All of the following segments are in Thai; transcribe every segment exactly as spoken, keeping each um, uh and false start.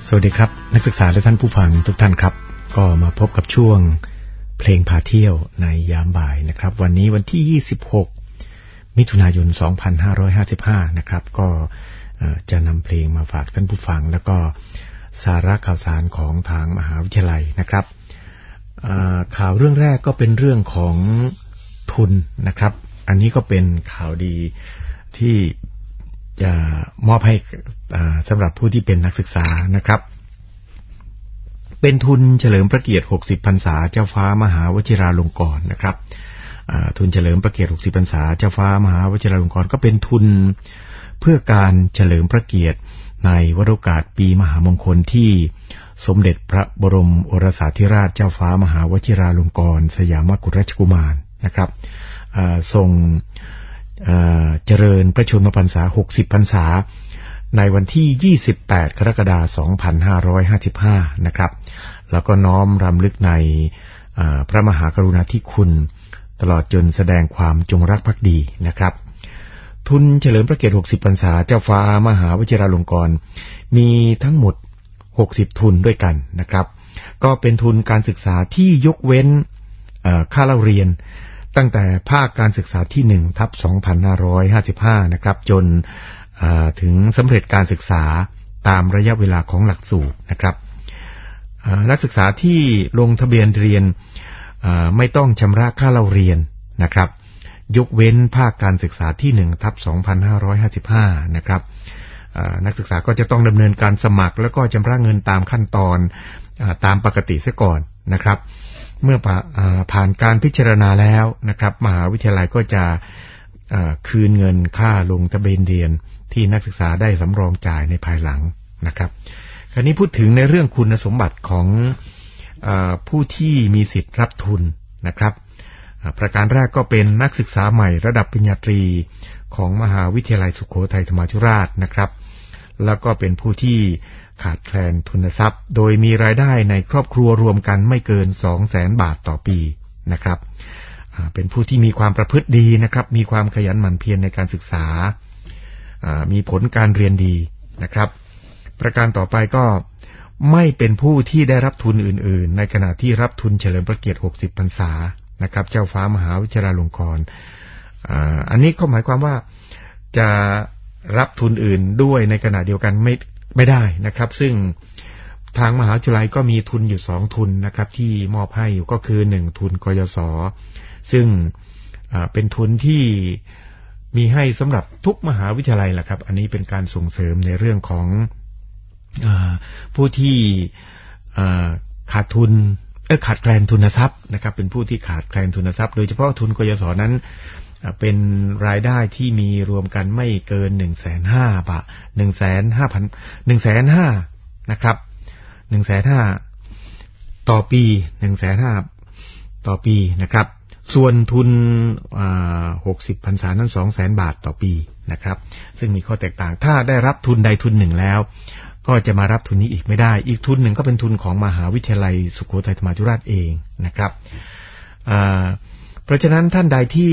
สวัสดีครับนักศึกษาและท่านผู้ฟังทุกท่านครับก็มาพบกับช่วงเพลงพาเที่ยวในยามบ่ายนะครับวันนี้วันที่ยี่สิบหกมิถุนายนสองพันห้าร้อยห้าสิบห้านะครับก็จะนำเพลงมาฝากท่านผู้ฟังแล้วก็สาระข่าวสารของทางมหาวิทยาลัยนะครับข่าวเรื่องแรกก็เป็นเรื่องของทุนนะครับอันนี้ก็เป็นข่าวดีที่จะมอบให้สำหรับผู้ที่เป็นนักศึกษานะครับเป็นทุนเฉลิมพระเกียรติหกสิบพรรษาเจ้าฟ้ามหาวชิราลงกรณ์นะครับทุนเฉลิมพระเกียรติหกสิบพรรษาเจ้าฟ้ามหาวชิราลงกรณ์ก็เป็นทุนเพื่อการเฉลิมพระเกียรติในวโรกาสปีมหามงคลที่สมเด็จพระบรมโอรสาธิราชเจ้าฟ้ามหาวชิราลงกรณ์สยามกุฎราชกุมารนะครับทรงเจริญพระชนมพรรษาหกสิบพรรษาในวันที่ยี่สิบแปดกรกฎาคมสองพันห้าร้อยห้าสิบห้านะครับแล้วก็น้อมรำลึกในพระมหากรุณาธิคุณตลอดจนแสดงความจงรักภักดีนะครับทุนเฉลิมพระเกียรติหกสิบพรรษาเจ้าฟ้ามหาวชิราลงกรณ์มีทั้งหมดหกสิบทุนด้วยกันนะครับก็เป็นทุนการศึกษาที่ยกเว้นค่าเล่าเรียนตั้งแต่ภาคการศึกษาที่หนึ่งทับสองพันห้าร้อยห้าสิบห้านะครับจนถึงสำเร็จการศึกษาตามระยะเวลาของหลักสูตรนะครับนักศึกษาที่ลงทะเบียนเรียนไม่ต้องชำระค่าเล่าเรียนนะครับยกเว้นภาคการศึกษาที่หนึ่งทับสองพันห้าร้อยห้าสิบห้านะครับนักศึกษาก็จะต้องดำเนินการสมัครแล้วก็ชำระเงินตามขั้นตอนตามปกติเสียก่อนนะครับเมื่อผ่านการพิจารณาแล้วนะครับมหาวิทยาลัยก็จะคืนเงินค่าลงทะเบียนเรียนที่นักศึกษาได้สำรองจ่ายในภายหลังนะครับคราวนี้พูดถึงในเรื่องคุณสมบัติของผู้ที่มีสิทธิ์รับทุนนะครับประการแรกก็เป็นนักศึกษาใหม่ระดับปริญญาตรีของมหาวิทยาลัยสุโขทัยธรรมาธิราชนะครับแล้วก็เป็นผู้ที่ขาดแคลนทุนทรัพย์โดยมีรายได้ในครอบครัวรวมกันไม่เกิน สองแสน บาทต่อปีนะครับเป็นผู้ที่มีความประพฤติดีนะครับมีความขยันหมั่นเพียรในการศึกษามีผลการเรียนดีนะครับประการต่อไปก็ไม่เป็นผู้ที่ได้รับทุนอื่นๆในขณะที่รับทุนเฉลิมพระเกียรติหกสิบพรรษานะครับเจ้าฟ้ามหาวิทยาลงกรณ์อันนี้ก็หมายความว่าจะรับทุนอื่นด้วยในขณะเดียวกันไม่ไม่ได้นะครับซึ่งทางมหาวิทยาลัยก็มีทุนอยู่สองทุนนะครับที่มอบให้อยู่ก็คือหนึ่งทุนกยศซึ่งเป็นทุนที่มีให้สำหรับทุกมหาวิทยาลัยแหละครับอันนี้เป็นการส่งเสริมในเรื่องของผู้ที่ขาดทุนเออขาดแคลนทุนทรัพย์นะครับเป็นผู้ที่ขาดแคลนทุนทรัพย์โดยเฉพาะทุนกยศนั้นเป็นรายได้ที่มีรวมกันไม่เกิน หนึ่งแสนห้าพัน บาท หนึ่งแสนห้าพัน หนึ่งแสนห้าพัน นะครับ หนึ่งแสนห้าพัน ต่อปี หนึ่งแสนห้าพัน ต่อปีนะครับส่วนทุนหกสิบพรรษานั้น สองแสน บาทต่อปีนะครับซึ่งมีข้อแตกต่างถ้าได้รับทุนใดทุนหนึ่งแล้วก็จะมารับทุนนี้อีกไม่ได้อีกทุนหนึ่งก็เป็นทุนของมหาวิทยาลัยสุโขทัยธรรมาธิราชเองนะครับเพราะฉะนั้นท่านใดที่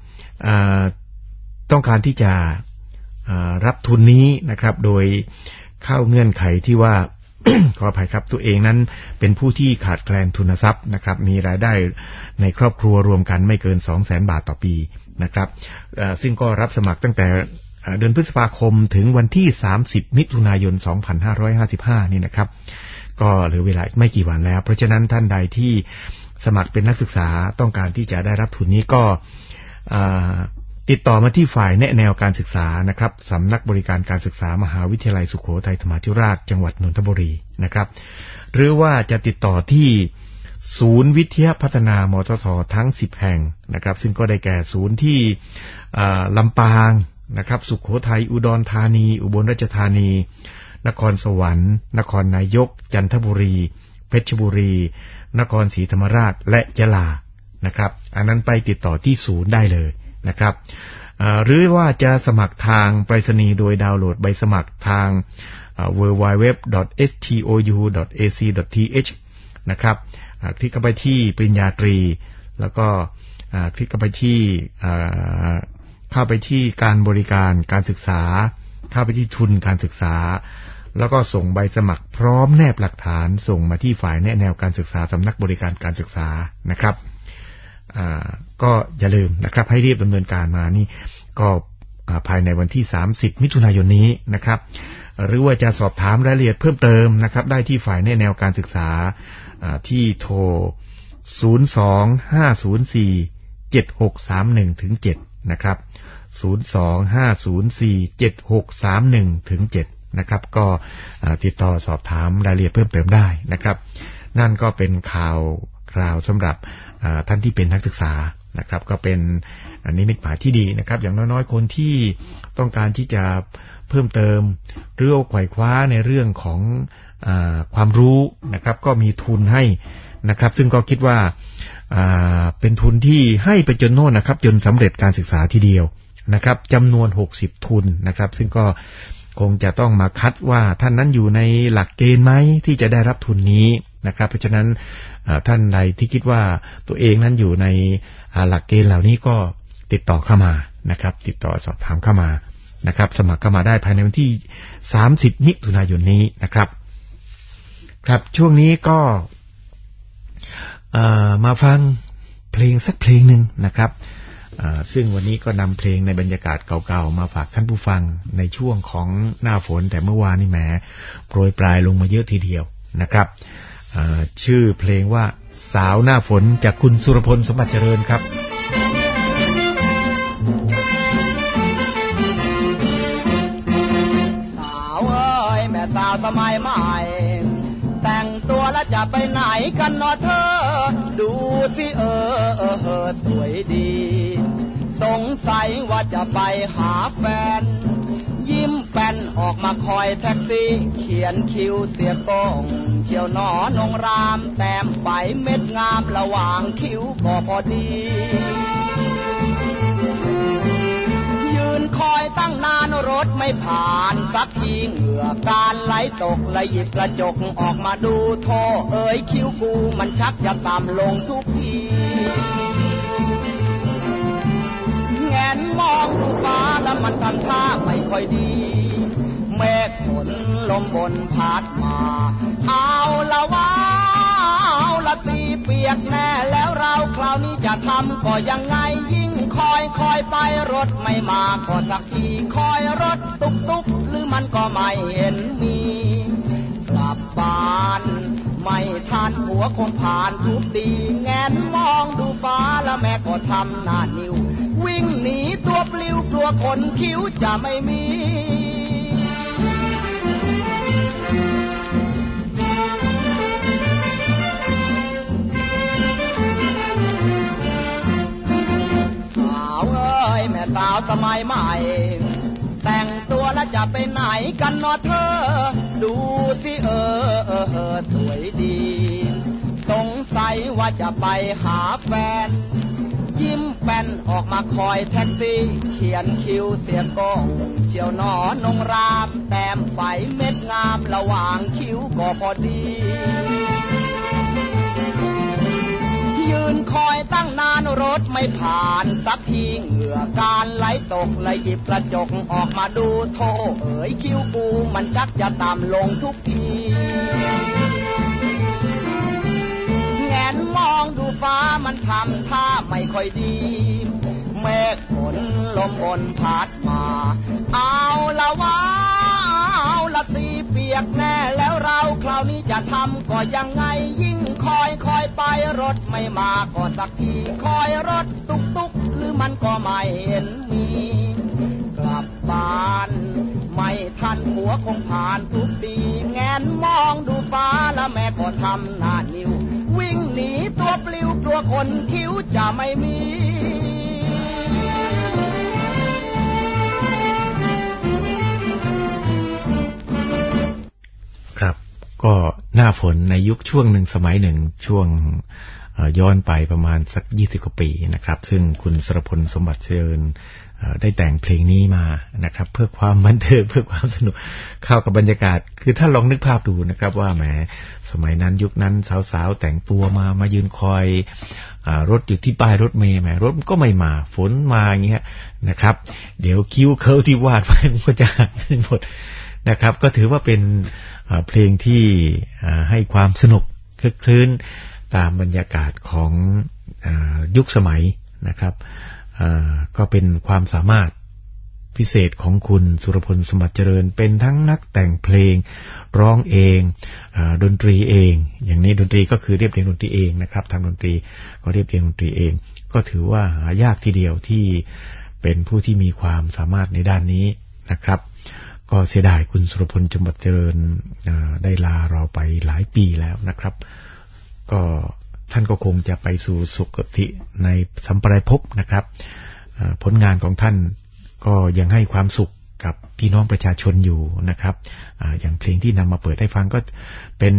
ต้องการที่จะรับทุนนี้นะครับโดยเข้าเงื่อนไขที่ว่า ขออภัยครับตัวเองนั้นเป็นผู้ที่ขาดแคลนทุนทรัพย์นะครับมีรายได้ในครอบครัวรวมกันไม่เกิน สองแสน บาทต่อปีนะครับซึ่งก็รับสมัครตั้งแต่เดือนพฤษภาคมถึงวันที่สามสิบมิถุนายนสองพันห้าร้อยห้าสิบห้านี่นะครับก็เหลือเวลาไม่กี่วันแล้วเพราะฉะนั้นท่านใดที่สมัครเป็นนักศึกษาต้องการที่จะได้รับทุนนี้ก็ติดต่อมาที่ฝ่ายแนะแนวการศึกษานะครับสำนักบริการการศึกษามหาวิทยาลัยสุโขทัยธรรมาธิราชจังหวัดนนทบุรีนะครับหรือว่าจะติดต่อที่ศูนย์วิทยาพัฒนามทททั้งสิบแห่งนะครับซึ่งก็ได้แก่ศูนย์ที่ลำปางนะครับสุโขทัยอุดรธานีอุบลราชธานีนครสวรรค์นครนายกจันทบุรีเพชรบุรีนครศรีธรรมราชและยะลานะครับอันนั้นไปติดต่อที่ศูนย์ได้เลยนะครับหรือว่าจะสมัครทางไปรษณีย์โดยดาวน์โหลดใบสมัครทาง ดับเบิลยู ดับเบิลยู ดับเบิลยู ดอท เอส ที โอ ยู ดอท เอ ซี ดอท ที เอช นะครับคลิกเข้าไปที่ปริญญาตรีแล้วก็คลิกเข้าไปที่เข้าไปที่การบริการการศึกษาเข้าไปที่ทุนการศึกษาแล้วก็ส่งใบสมัครพร้อมแนบหลักฐานส่งมาที่ฝ่ายแนะแนวการศึกษาสำนักบริการการศึกษานะครับก็อย่าลืมนะครับให้รีบดำเนินการมานี่ก็ภายในวันที่สามสิบมิถุนายนนี้นะครับหรือว่าจะสอบถามรายละเอียดเพิ่มเติมนะครับได้ที่ฝ่ายแนะแนวการศึกษาที่โทรศูนย์ สอง ห้า ศูนย์ สี่ เจ็ด หก สาม หนึ่ง ถึง เจ็ดนะครับศูนย์ สอง ห้า ศูนย์ สี่ เจ็ด หก สาม หนึ่ง ถึง เจ็ดนะครับก็ติดต่อสอบถามรายละเอียดเพิ่มเติมได้นะครับนั่นก็เป็นข่าวคราวสำหรับท่านที่เป็นนักศึกษานะครับก็เป็นนิมิตหมายที่ดีนะครับอย่างน้อยๆคนที่ต้องการที่จะเพิ่มเติมหรือไขว่คว้าในเรื่องของอ่าความรู้นะครับก็มีทุนให้นะครับซึ่งก็คิดว่าอ่าเป็นทุนที่ให้ไปจนโน่นนะครับจนสำเร็จการศึกษาทีเดียวนะครับจำนวนหกสิบทุนนะครับซึ่งก็คงจะต้องมาคัดว่าท่านนั้นอยู่ในหลักเกณฑ์ไหมที่จะได้รับทุนนี้นะครับเพราะฉะนั้นท่านใดที่คิดว่าตัวเองนั้นอยู่ในหลักเกณฑ์เหล่านี้ก็ติดต่อเข้ามานะครับติดต่อสอบถามเข้ามานะครับสมัครเข้ามาได้ภายในวันที่สามสิบมิถุนายนนี้นะครับครับช่วงนี้ก็มาฟังเพลงสักเพลงหนึ่งนะครับซึ่งวันนี้ก็นำเพลงในบรรยากาศเก่าๆมาฝากท่านผู้ฟังในช่วงของหน้าฝนแต่เมื่อวานนี่แหมโปรยปลายลงมาเยอะทีเดียวนะครับชื่อเพลงว่าสาวหน้าฝนจากคุณสุรพลสมบัติเจริญครับสาวเอ้ยแม่สาวสมัยใหม่แต่งตัวแล้วจะไปไหนกันเนาะเธอดูสิเออเออเออสวยดีสงสัยว่าจะไปหาแฟนยิ้มแป้นออกมาคอยแท็กซี่เขียนคิ้วเสียกงเชียวหนอนงรามแต้มไปเม็ดงามระหว่างคิ้วก็พอดียืนคอยตั้งนานรถไม่ผ่านสักทีเหงื่อการไหลตกเลยหยิบกระจกออกมาดูโธ่เอ๋ยคิ้วกูมันชักจะต่ำลงทุกทีแงนมองดูฟ้าแล้วมันทำท่าไม่ค่อยดีเมฆฝนลมบนพัดมาเอาละว่าเอาละตีเปียกแน่แล้วเราคราวนี้จะทำก็ยังไงยิ่งคอยคอยไปรถไม่มาก็สักทีคอยรถตุกตุกหรือมันก็ไม่เห็นมีกลับบ้านไม่ทันหัวคงผ่านทุกทีแงนมองดูฟ้าแล้วแม่ก็ทำหน้านิ้ววิ่งหนีตัวปลิวกลัวคนคิ้วจะไม่มีสาวเอ้ยแม่สาวสมัยใหม่แต่งตัวแล้วจะไปไหนกันเนาะเธอดูสิเออเออเออสวยดีสงสัยว่าจะไปหาแฟนยิ้มแป้นออกมาคอยแท็กซี่เขียนคิ้วเสียกงเชียวหนอนงรามแต้มไฟเม็ดงามระหว่างคิ้วก็พอดียืนคอยตั้งนานรถไม่ผ่านสักทีเหงื่อการไหลตกเลยหยิบกระจกออกมาดูโธ่เอ๋ยคิ้วกูมันชักจะต่ำลงทุกทีแงนมองดูฟ้ามันทำท่าไม่ค่อยดีเมฆฝนลมบนพัดมาเอาละว่าเอาละตีเปียกแน่แล้วเราคราวนี้จะทำก็ยังไงยิ่งคอยคอยไปรถไม่มาก็สักทีคอยรถตุกตุกหรือมันก็ไม่เห็นมีกลับบ้านไม่ทันหัวคงผ่านทุกทีแงนมองดูฟ้าแล้วแม่ก็ทำหน้านิ้ววิ่งหนีตัวปลิวกลัวคนคิ้วจะไม่มีครับก็หน้าฝนในยุคช่วงหนึ่งสมัยหนึ่งช่วงย้อนไปประมาณสักยี่สิบกว่าปีนะครับซึ่งคุณสรพลสมบัติเจริญได้แต่งเพลงนี้มานะครับเพื่อความบันเทิงเพื่อความสนุกเข้ากับบรรยากาศคือถ้าลองนึกภาพดูนะครับว่าแหมสมัยนั้นยุคนั้นสาวๆแต่งตัวมามายืนคอยรถอยู่ที่ป้ายรถเมล์แหมรถก็ไม่มาฝนมาอย่างเงี้ยนะครับเดี๋ยวคิ้วเคิ้วที่วาดไว้มันก็จะหายไปหมดนะครับก็ถือว่าเป็นเพลงที่ให้ความสนุกคลึกคลื้นตามบรรยากาศของยุคสมัยนะครับก็เป็นความสามารถพิเศษของคุณสุรพลสมบัติเจริญเป็นทั้งนักแต่งเพลงร้องเองดนตรีเองอย่างนี้ดนตรีก็คือเรียบเรียงดนตรีเองนะครับทางดนตรีก็เรียบเรียงดนตรีเองก็ถือว่าหายากทีเดียวที่เป็นผู้ที่มีความสามารถในด้านนี้นะครับก็เสียดายคุณสุรพลสมบัติเจริญได้ลาเราไปหลายปีแล้วนะครับก็ท่านก็คงจะไปสู่สุคติในสัมปรายภพนะครับผลงานของท่านก็ยังให้ความสุขกับพี่น้องประชาชนอยู่นะครับ อ, อย่างเพลงที่นำมาเปิดให้ฟังก็เป็น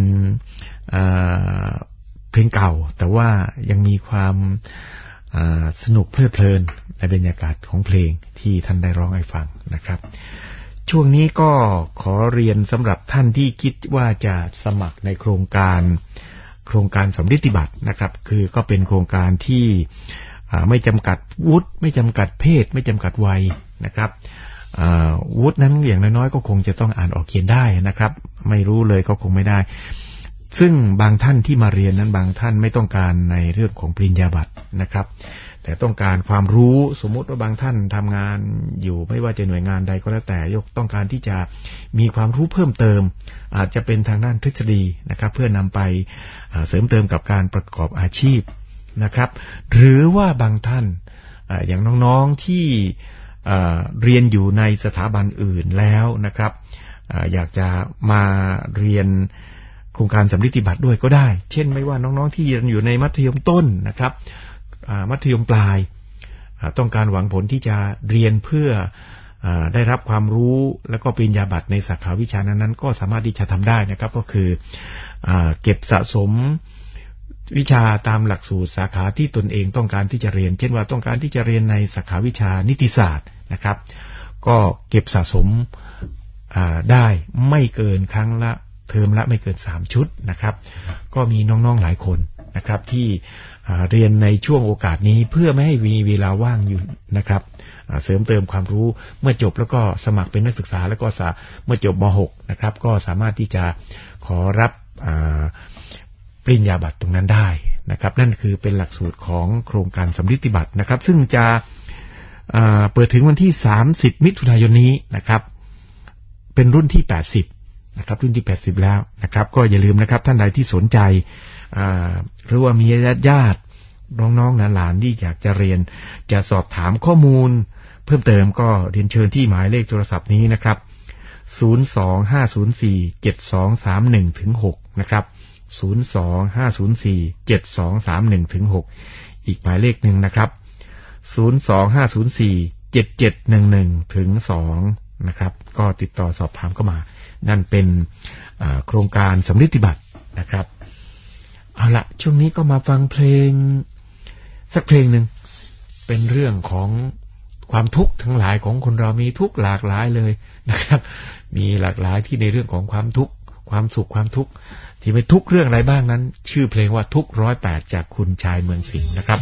เพลงเก่าแต่ว่ายังมีความสนุกเพลิดเพลินในบรรยากาศของเพลงที่ท่านได้ร้องให้ฟังนะครับช่วงนี้ก็ขอเรียนสำหรับท่านที่คิดว่าจะสมัครในโครงการโครงการสำริดบัตรนะครับคือก็เป็นโครงการที่ไม่จำกัดวุฒิไม่จำกัดเพศไม่จำกัดวัยนะครับวุฒินั้นอย่างน้อยๆก็คงจะต้องอ่านออกเขียนได้นะครับไม่รู้เลยก็คงไม่ได้ซึ่งบางท่านที่มาเรียนนั้นบางท่านไม่ต้องการในเรื่องของปริญญาบัตรนะครับแต่ต้องการความรู้สมมุติว่าบางท่านทำงานอยู่ไม่ว่าจะหน่วยงานใดก็แล้วแต่ยกต้องการที่จะมีความรู้เพิ่มเติมอาจจะเป็นทางด้านทฤษฎีนะครับเพื่อนำไปเสริมเติมกับการประกอบอาชีพนะครับหรือว่าบางท่านอย่างน้องๆที่เรียนอยู่ในสถาบันอื่นแล้วนะครับอยากจะมาเรียนโครงการสำริดบัตรด้วยก็ได้เช่นไม่ว่าน้องๆที่เรียนอยู่ในมัธยมต้นนะครับมัธยมปลายต้องการหวังผลที่จะเรียนเพื่อได้รับความรู้แล้วก็ปริญญาบัตรในสาขาวิชานั้นๆก็สามารถที่จะทำได้นะครับก็คือเก็บสะสมวิชาตามหลักสูตรสาขาที่ตนเองต้องการที่จะเรียนเช่นว่าต้องการที่จะเรียนในสาขาวิชานิติศาสตร์นะครับก็เก็บสะสมได้ไม่เกินครั้งละเทอมละไม่เกินสามชุดนะครับก็มีน้องๆหลายคนนะครับที่เรียนในช่วงโอกาสนี้เพื่อไม่ให้มีเวลาว่างอยู่นะครับเสริมเติมความรู้เมื่อจบแล้วก็สมัครเป็นนักศึกษาแล้วก็เมื่อจบม หกนะครับก็สามารถที่จะขอรับปริญญาบัตรตรงนั้นได้นะครับนั่นคือเป็นหลักสูตรของโครงการสำริดบัตรนะครับซึ่งจะเปิดถึงวันที่สามสิบมิถุนายนนี้นะครับเป็นรุ่นที่แปดสิบนะครับรุ่นที่แปดสิบแล้วนะครับก็อย่าลืมนะครับท่านใดที่สนใจหรือว่ามีญาติน้องๆหลานๆที่อยากจะเรียนจะสอบถามข้อมูลเพิ่มเติมก็เรียนเชิญที่หมายเลขโทรศัพท์นี้นะครับศูนย์ สอง ห้า ศูนย์ สี่ เจ็ด สอง สาม หนึ่ง ถึง หกนะครับศูนย์ สอง ห้า ศูนย์ สี่ เจ็ด สอง สาม หนึ่ง ถึง หกอีกหมายเลขหนึ่งนะครับศูนย์ สอง ห้า ศูนย์ สี่ เจ็ด เจ็ด หนึ่ง หนึ่ง ถึง สองนะครับก็ติดต่อสอบถามเข้ามานั่นเป็นโครงการสำริดบัตรนะครับเอาละช่วงนี้ก็มาฟังเพลงสักเพลงหนึ่งเป็นเรื่องของความทุกข์ทั้งหลายของคนเรามีทุกข์หลากหลายเลยนะครับมีหลากหลายที่ในเรื่องของความทุกข์ความสุขความทุกข์ที่เป็นทุกข์เรื่องอะไรบ้างนั้นชื่อเพลงว่าทุกข์ร้อยแปดจากคุณชายเมืองสิงห์นะครับ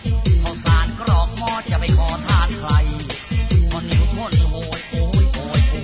โ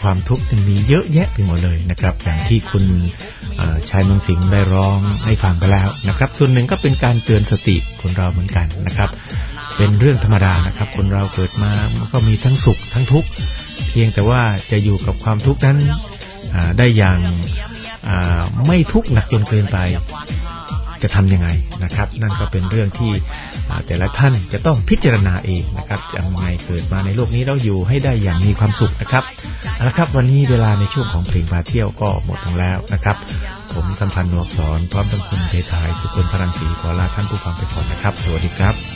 ความทุกข์มีเยอะแยะไปหมดเลยนะครับอย่างที่คุณชายเมืองสิงห์ได้ร้องให้ฟังไปแล้วนะครับส่วนหนึ่งก็เป็นการเตือนสติคนเราเหมือนกันนะครับเป็นเรื่องธรรมดานะครับคนเราเกิดมามันก็มีทั้งสุขทั้งทุกข์เพียงแต่ว่าจะอยู่กับความทุกข์นั้นได้อย่างไม่ทุกข์หนักจนเกินไปจะทำยังไงนะครับนั่นก็เป็นเรื่องที่แต่ละท่านจะต้องพิจารณาเองนะครับยังไงเกิดมาในโลกนี้เราอยู่ให้ได้อย่างมีความสุขนะครับเอาละครับวันนี้เวลาในช่วงของเพลงพาเที่ยวก็หมดลงแล้วนะครับผมสัมพันธ์นวกสอนพร้อมทั้งคุณเททายสุคนพรังศรีขอลาท่านผู้ฟังไปก่อนนะครับสวัสดีครับ